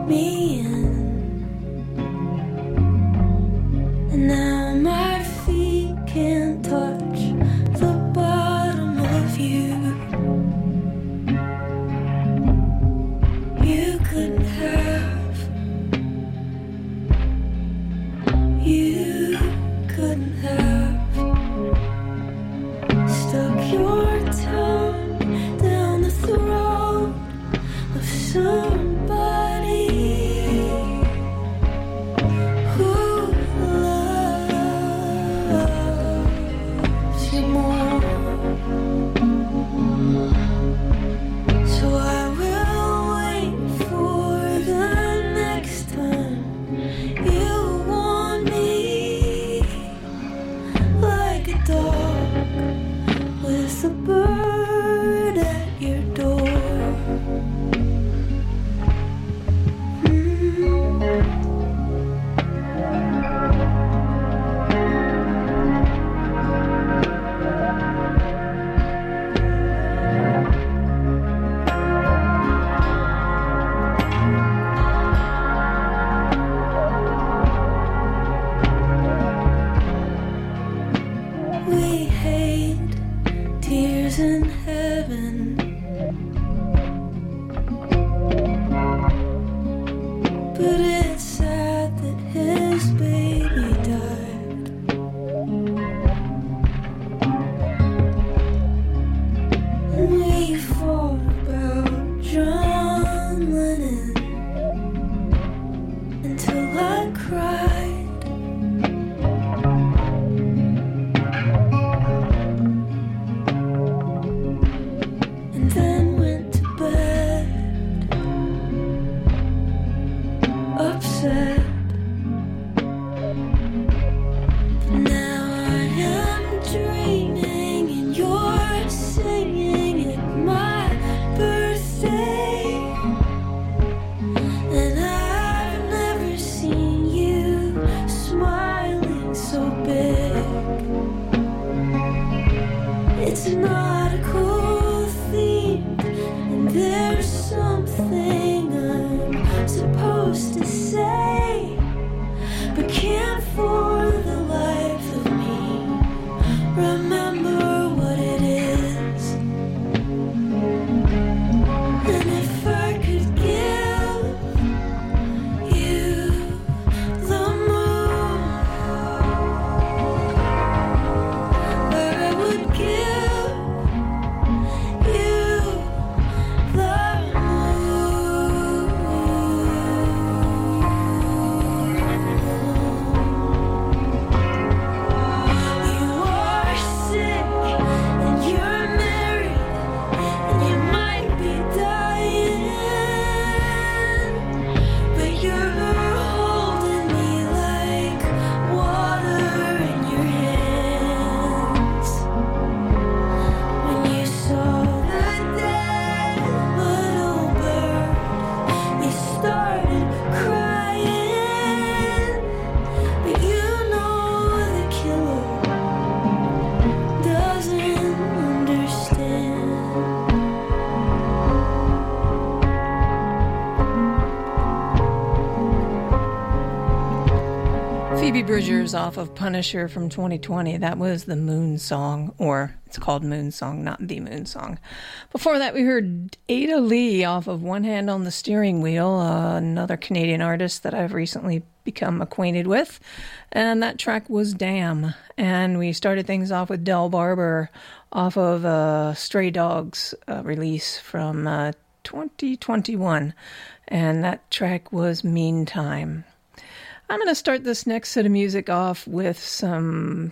me in. And now my feet can't touch the bottom of you. You couldn't have. You couldn't have stuck your tongue down the throat of somebody who loves you more. So I will wait for the next time you want me, like a dog with a bird at your door. We hate tears in heaven. But it's sad that his baby died. And we fought about John Lennon until I cried. And then went to bed upset. But now I am dreaming and you're singing at my birthday. And I've never seen you smiling so big. It's not a cool theme, and there's something I'm supposed to say, but can't for the life of me remember what it is. And if I could give you the moon, I would give you the moon. You are sick and you're married and you might be dying, but you're holding me like water in your hands. When you saw the dead little bird, you started crying, but you know the killer doesn't understand. Phoebe Bridgers off of Punisher from 2020. That was the Moon Song, or it's called Moon Song, not the Moon Song. Before that, we heard Ada Lee off of One Hand on the Steering Wheel, another Canadian artist that I've recently become acquainted with. And that track was Damn. And we started things off with Del Barber off of Stray Dogs release from 2021. And that track was Meantime. I'm going to start this next set of music off with some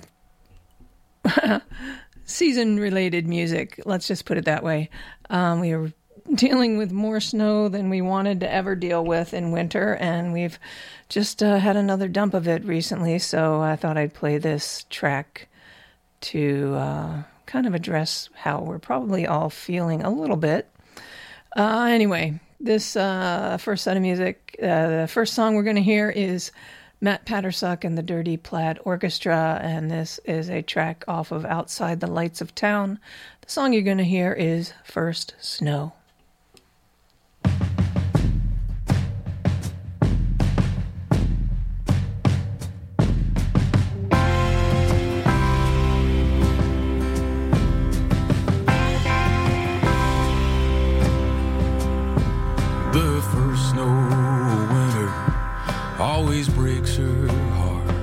season-related music. Let's just put it that way. We are dealing with more snow than we wanted to ever deal with in winter, and we've just had another dump of it recently, so I thought I'd play this track to kind of address how we're probably all feeling a little bit. Anyway, this first set of music, the first song we're going to hear is Matt Pattersuck and the Dirty Plaid Orchestra, and this is a track off of Outside the Lights of Town. The song you're going to hear is First Snow. snow winter always breaks her heart.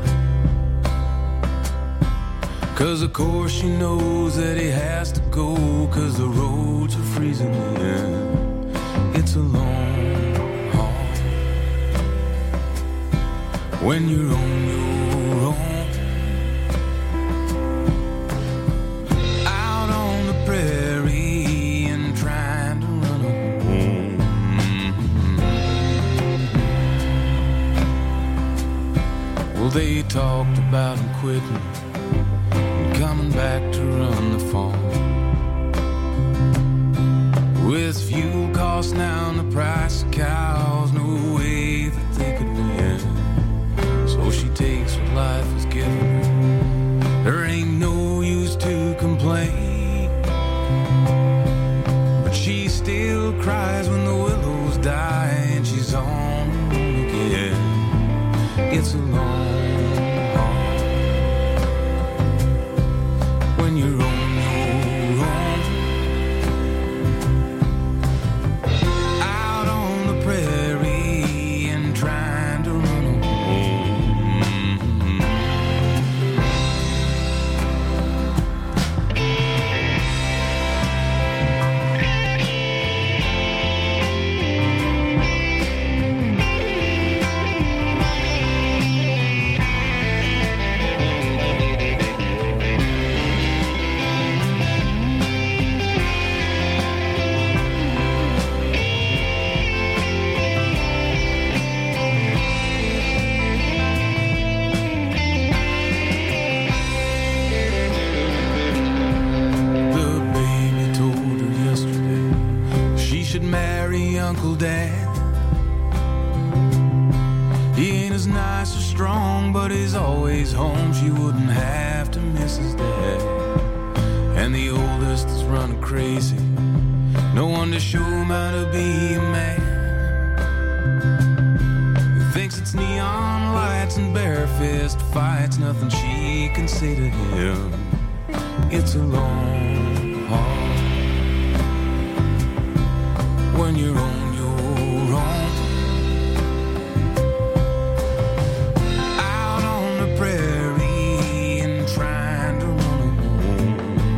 'Cause of course she knows that he has to go, 'cause the roads are freezing in. It's a long haul when you're on your own, out on the prairie and trying to run home. Well, they talked about him quitting, coming back to run the farm. With fuel costs now and the price of cows, no way that they could win. So she takes what life has given her. There ain't no use to complain, but she still cries when the willows die and she's on her own again. It's a long haul when you're on your own, out on the prairie and trying to run home. The baby told her yesterday she should marry Uncle Dan. He ain't as nice or strong, but he's always home. She wouldn't have to miss his dad. And the oldest is running crazy, no one to show him how to be a man. He thinks it's neon lights and bare fist fights, nothing she can say to him. It's a long haul when you're on your own, out on the prairie and trying to run home.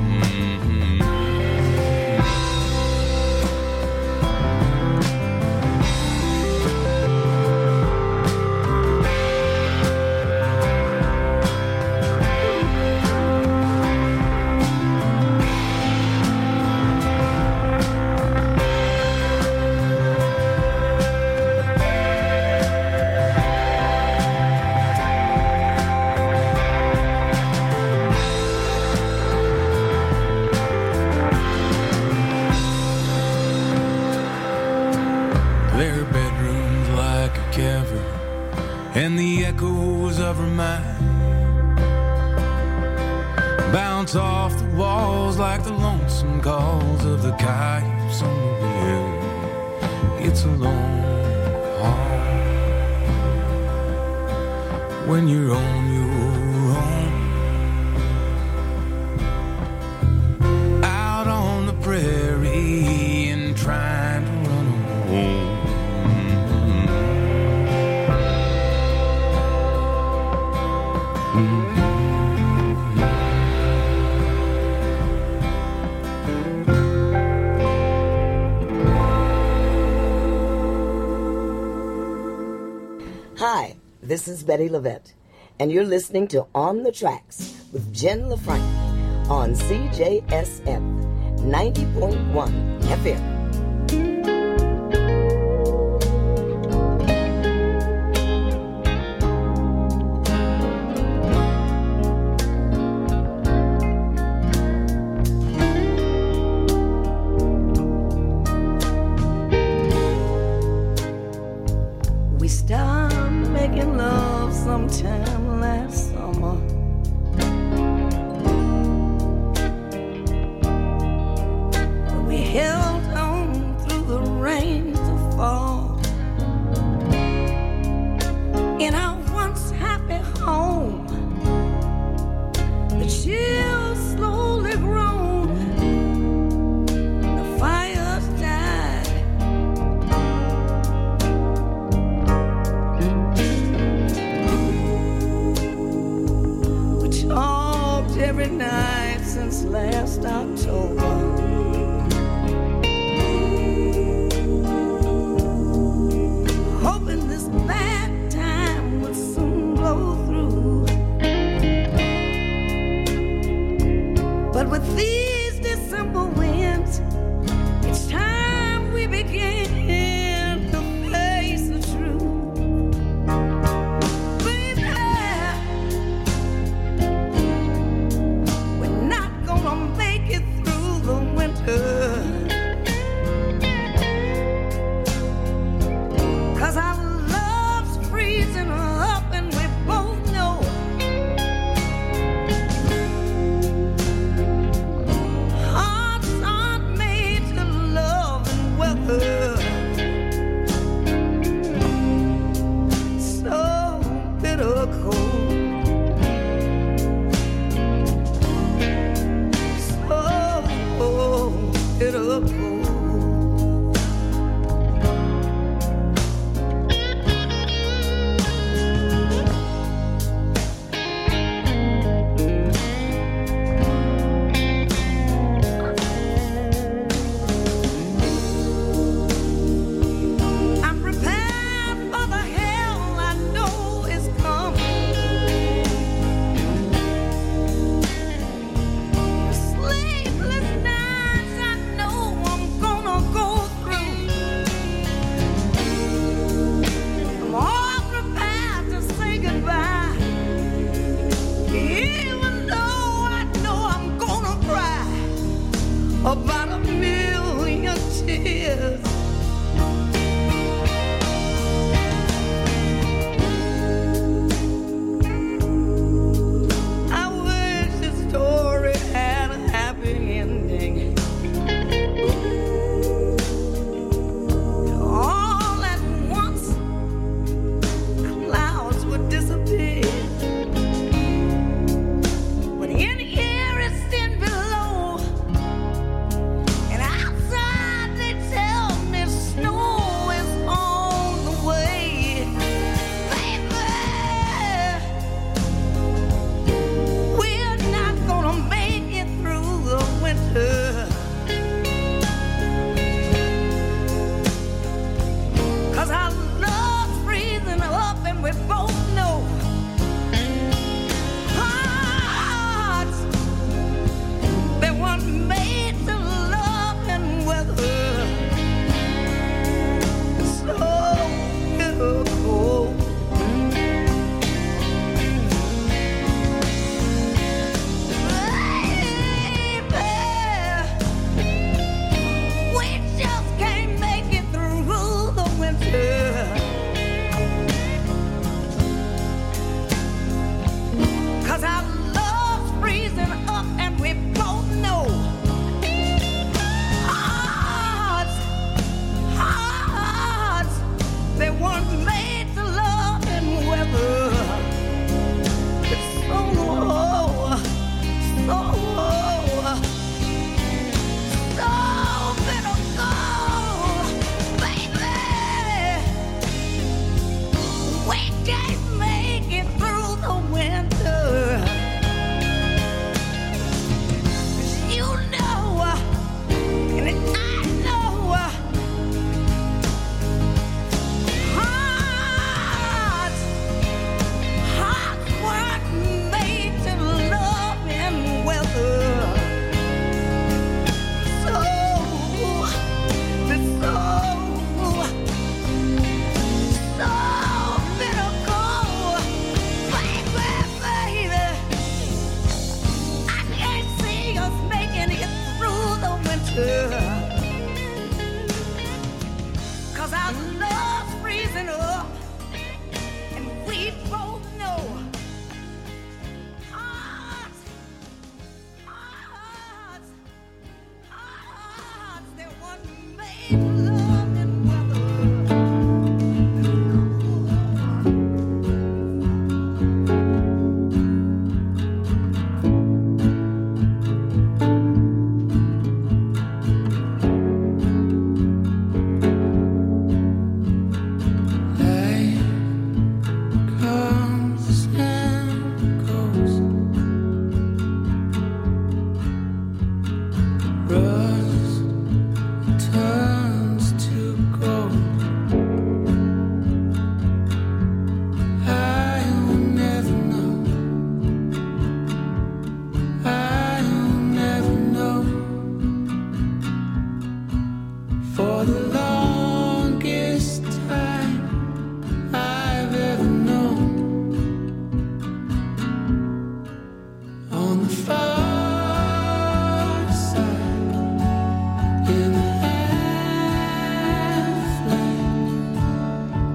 Their bedroom's like a cavern, and the echoes of her mind bounce off the walls like the lonesome calls of the coyotes on the wind. It's a long haul when you're on your own, out on the prairie and trying to run home. Hi, this is Betty Levette, and you're listening to On the Tracks with Jen LaFranc on CJSF 90.1 FM. We started making love sometime last summer. We held on through the rains of fall in our once happy home. The chills slowly grown, the fires died. this last October. Hoping this bad time would soon blow through. But with these December winds, it's time we begin to face the truth. Baby, we're not gonna make it through the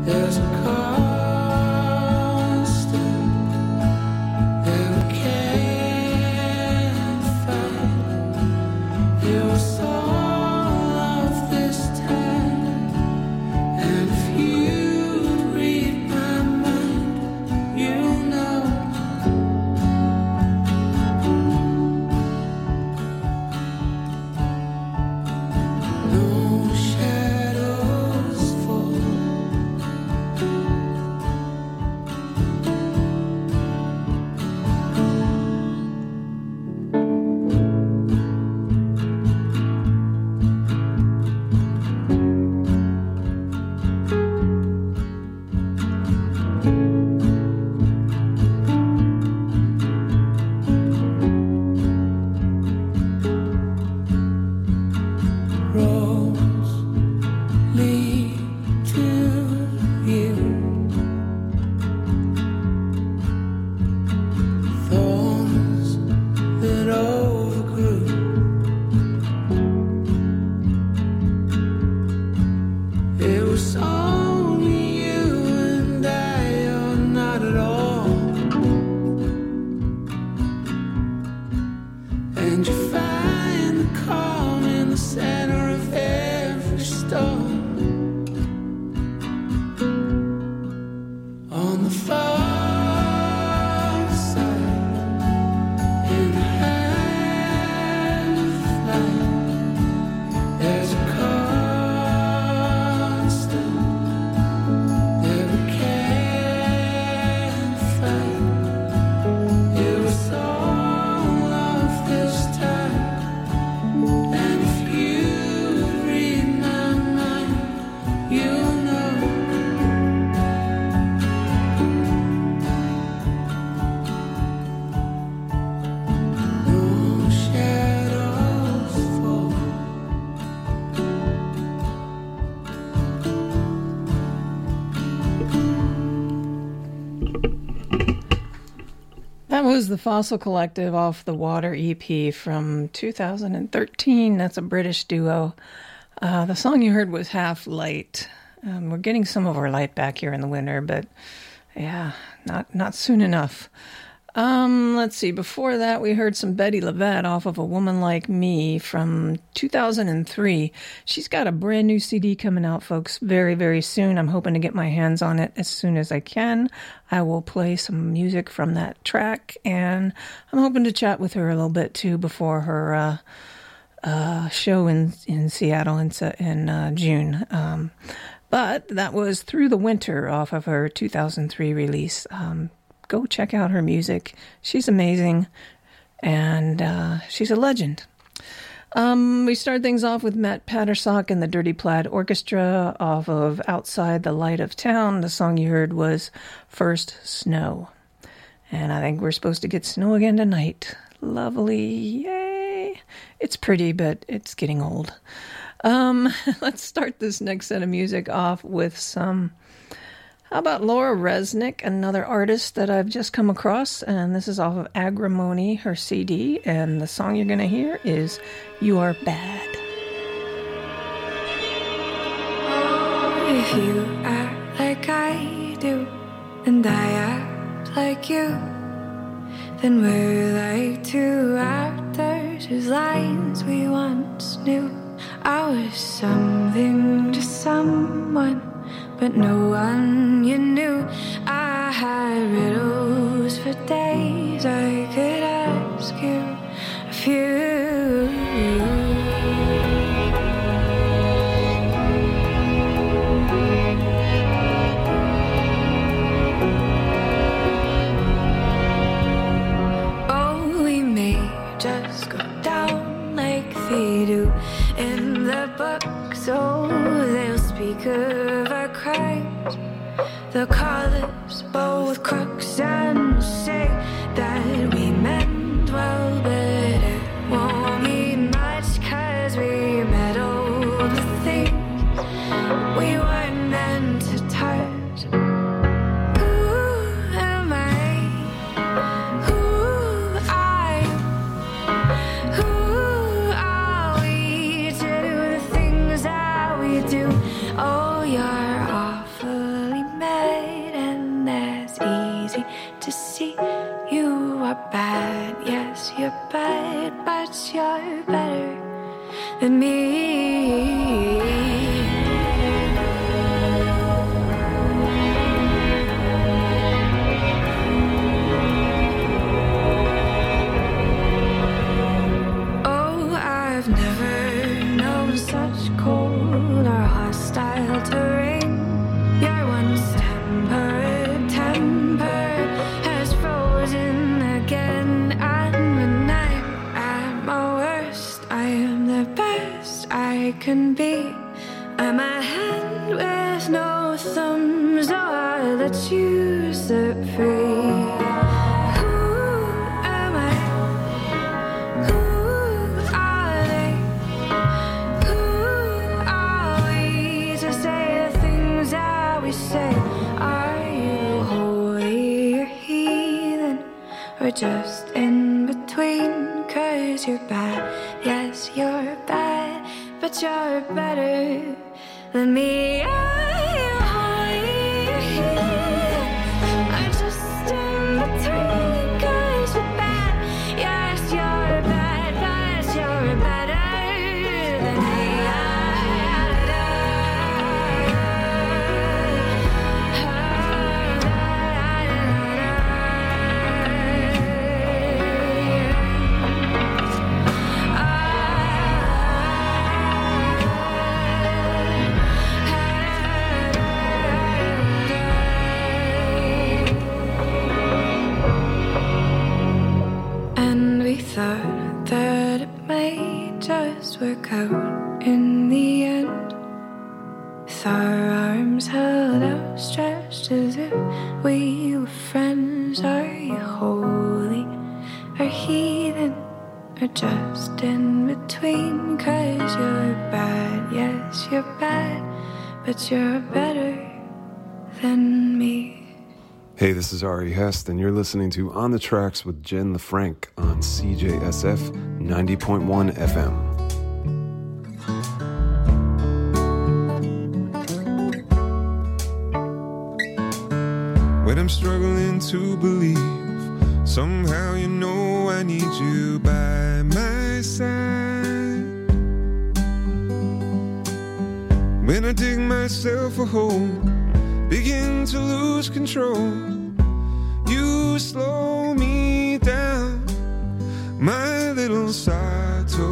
There's a constant that we can't fight. It was all of this time, and if you read my mind, you know. No shadows fall. Roads lead to you. Thorns that overgrew. It was only you and I, or not at all. And you find the calm in the center of every storm. On the far side, in the half-light, there's a constant that we can't fight. It was all of this time, and if you read my mind, you know. No shadows fall. That was the Fossil Collective off the Water EP from 2013. That's a British duo. The song you heard was Half Light. We're getting some of our light back here in the winter, but yeah, not soon enough. Let's see. Before that, we heard some Betty LaVette off of A Woman Like Me from 2003. She's got a brand new CD coming out, folks, very, very soon. I'm hoping to get my hands on it as soon as I can. I will play some music from that track, and I'm hoping to chat with her a little bit, too, before her show in Seattle in June. But that was Through the Winter off of her 2003 release. Go check out her music. She's amazing, and she's a legend. We started things off with Matt Pattersock and the Dirty Plaid Orchestra off of Outside the Light of Town. The song you heard was First Snow. And I think we're supposed to get snow again tonight. Lovely. Yay. It's pretty, but it's getting old. Let's start this next set of music off with some... How about Laura Resnick, another artist that I've just come across, and this is off of Agrimony, her CD, and the song you're going to hear is You Are Bad. If you act like I do, and I act like you, then we're like two actors whose lines we once knew. I was something to someone, but no one you knew. I had riddles for days. I could ask you a few. Oh, we may just go down like they do in the book, so they'll speak of our crimes. They'll call us both crooks and say that we meant well, but it won't mean much, 'cause we meddled with things we weren't meant to touch. Who am I? Who are you? Who are we to do the things that we do? Oh, you're awfully you're bad, but you're better than me. Oh, I've never known such cold or hostile terrain. Your once tempered temper has frozen again. And when I'm at my worst, I am the best I can be. I'm a hand with no thumbs, so I let you set free. We're just in between, 'cause you're bad, yes, you're bad, but you're better than me. I'm just in between, 'cause you're bad, yes, you're bad, but you're better than me. Thought that it may just work out in the end, with our arms held outstretched as if we were friends. Are you holy or heathen, or just in between? 'Cause you're bad, yes, you're bad, but you're better than me. Hey, this is Ari Hest, and you're listening to On the Tracks with Jen LaFranc on CJSF 90.1 FM. When I'm struggling to believe, somehow you know I need you by my side. When I dig myself a hole, begin to lose control, you slow me down, my little Sato.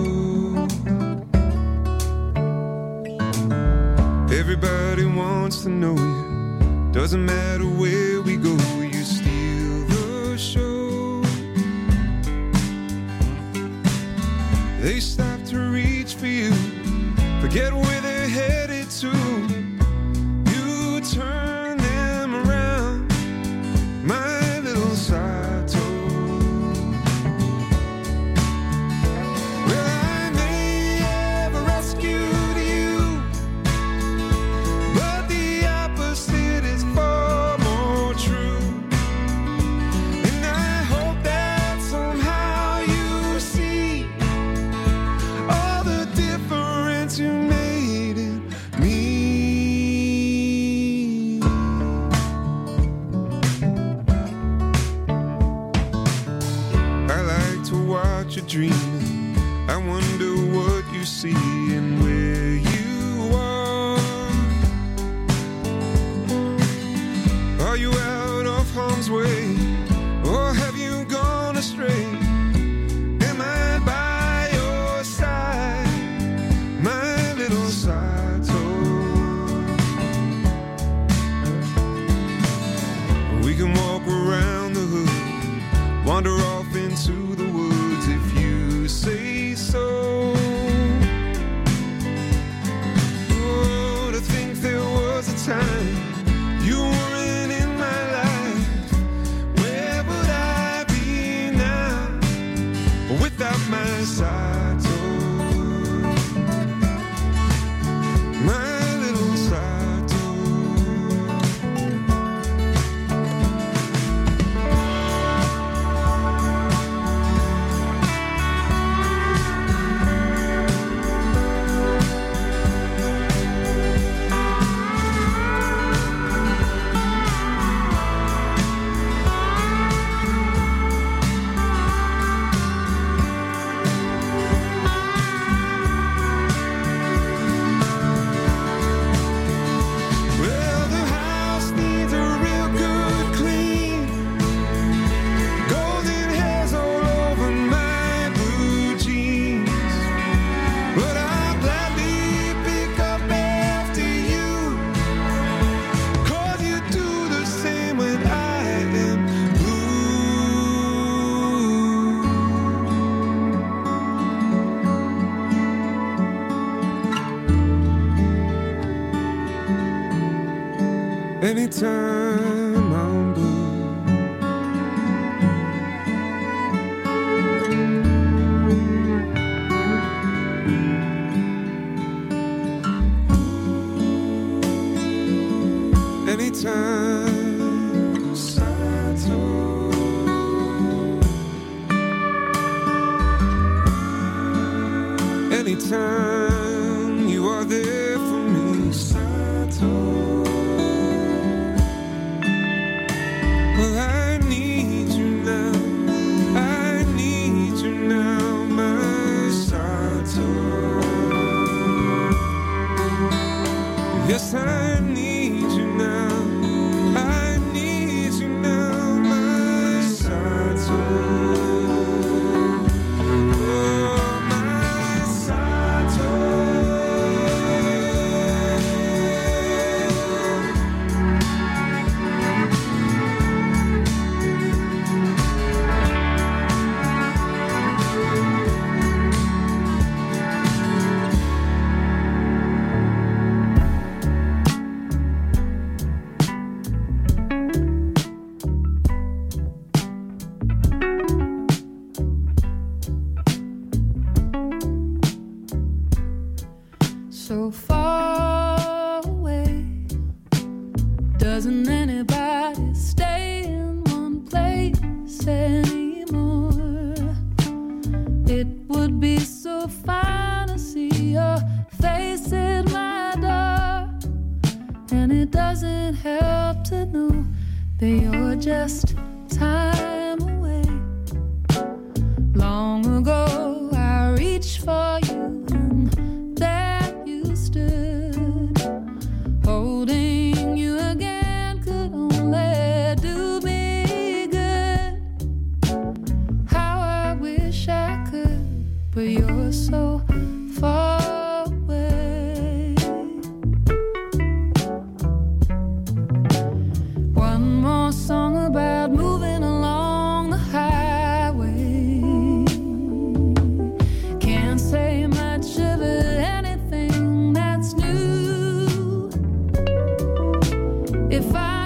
Everybody wants to know you, doesn't matter where we go, you steal the show. They stop to reach for you, forget where they're headed to. Turn them around, my little Sato. Well, I may have rescued you, but the opposite is far more true. And I hope that somehow you see all the difference you made in me. You're dreaming, I wonder what you see and where you are you out of harm's way, or have you gone astray? Am I by your side, my little Sato? We can walk around the hood, wander off into the woods if you say so. Oh, to think there was a time you weren't in my life. Where would I be now without my Sato? My little Sato. anytime I'm blue. Anytime, Sato. Anytime you are there for me, Sato. Well, I need you now. I need you now, my Sato. Yes, I need you now. I need you now, my Sato. Oh, my Sato. So far away, doesn't anybody stay in one place anymore? It would be so fine to see your face at my door, and it doesn't help to know that you're just time away. Long ago I reached for you, and there you stood. Holding you again could only do me good. How I wish I could, but you're so far away. One more song about moving along the highway. Can't say much of anything that's new. If I